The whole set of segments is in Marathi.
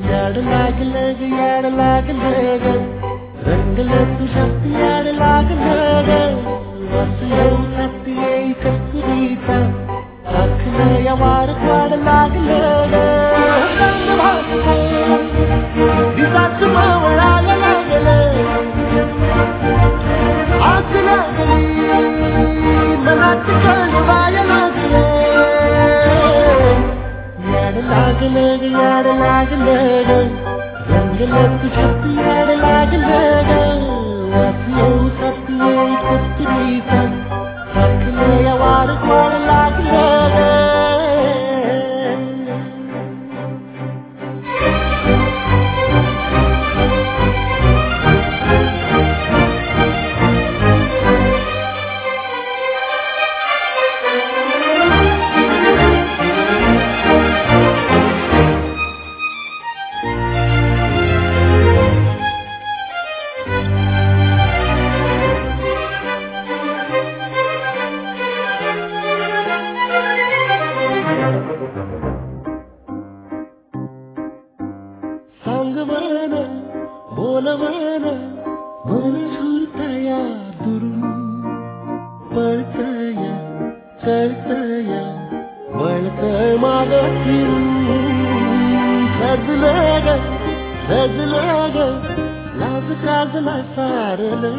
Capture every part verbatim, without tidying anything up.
याड लागलं ग याड लागलं ग रंगलं तुझ्यात याड लागलं ग वास येऊ साथ येई कस्तुरीचा आखलं या वारत वाढ लागलं ग दिसाच मावळायला लागलं आस लागली मनात कळवायला लागलं याड लागलं ग याड लागलं ग रंगलं तुझ्यात याड लागलं ग वास येऊ साथ येई कस्तुरीचा आखलं या वारत वाढ लागलं ग सांगवन बोलवन मन झुरतया दुरून पळतया कळतया वळतय माग फिरून सजलं ग सजलं ग लाज काजला सारलं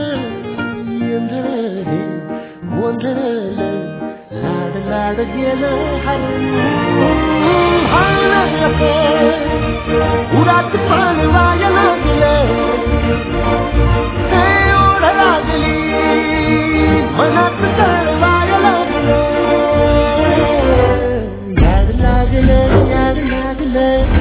येंधळ हे गोंधळलं लाड लाड गेलं हरून उरात पाणवाया लागलं ते ओढ लागली मनात कळवाया लागलं याड लागलं याड लागलं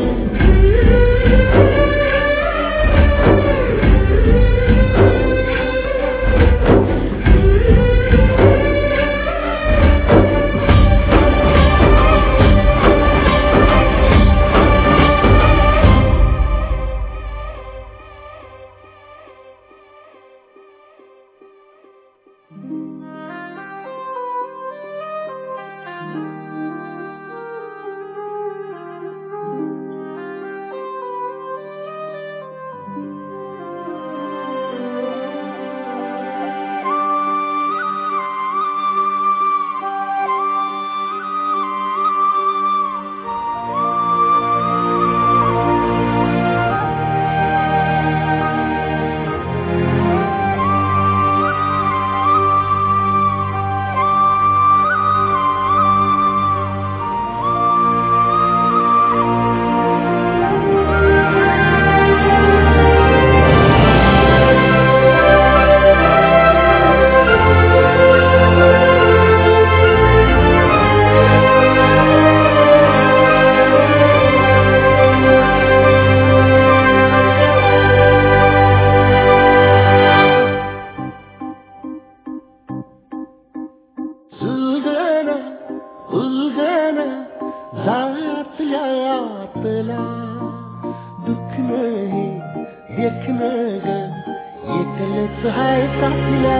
जातला दुःख नाही देखणं ग एकलंच हाय साथीला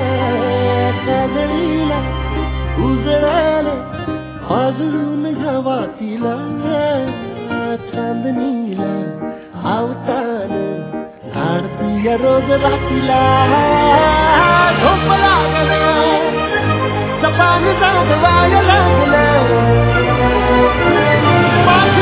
काजळीला उजळाला पाजळून घ्यावा तिला चांदणीला आवतान धाडती या रोज रातीला झोप लागलं जपान जागवाया लागलं